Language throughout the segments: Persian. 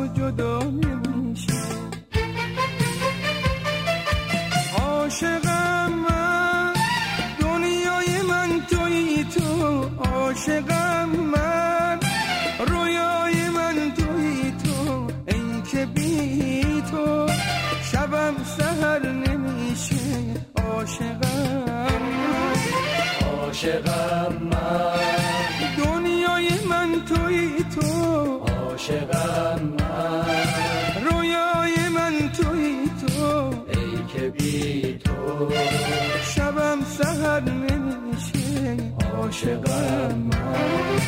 و جدا نمیشه. عاشقم من، دنیای من تویی تو. عاشقم من، رویای من تویی تو. ای که بی تو شبم سحر نمیشه. عاشقم من، عاشقم من، دنیای من تویی تو. عاشقم من، رویای من تویی تو. ای که بی تو شبم سحر نمیشه. عاشقم من.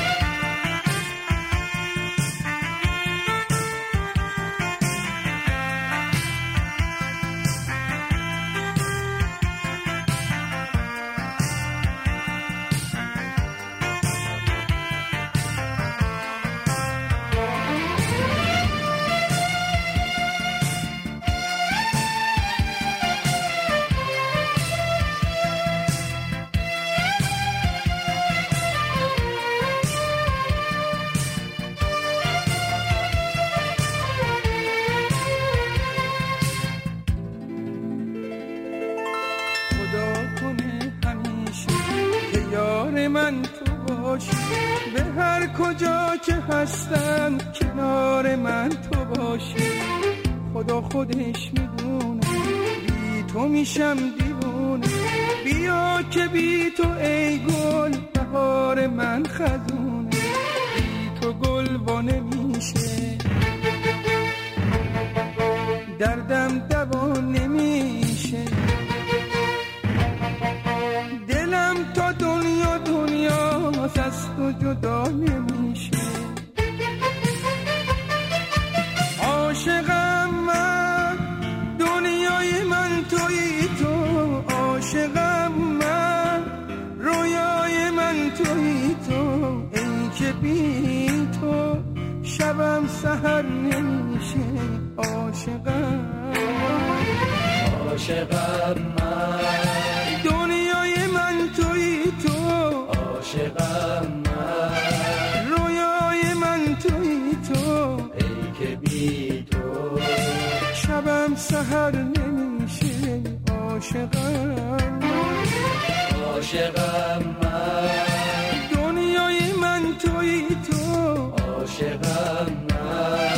من تو باشی، به هر کجا که هستم کنار من تو باشی. خدا خودش میدونه بی تو میشم دیوونه. بیا که بی تو ای گل بهار من خزونه. بی تو گل وا نمیشه، دردم دوا نمیشه. دلم تا دنیا از تو جدا نمیشه. عاشقم من، دنیای من تویی تو. عاشقم من، رویای من تویی تو. ای که بی تو شبم سحر نمیشه. عاشقم، عاشقم من، دنیای من تویی تو. عاشقم من، رویای من تویی تو. ای که بی تو شبم سحر نمیشه. عاشقم، عاشقم من، دنیای من تویی تو. عاشقم من،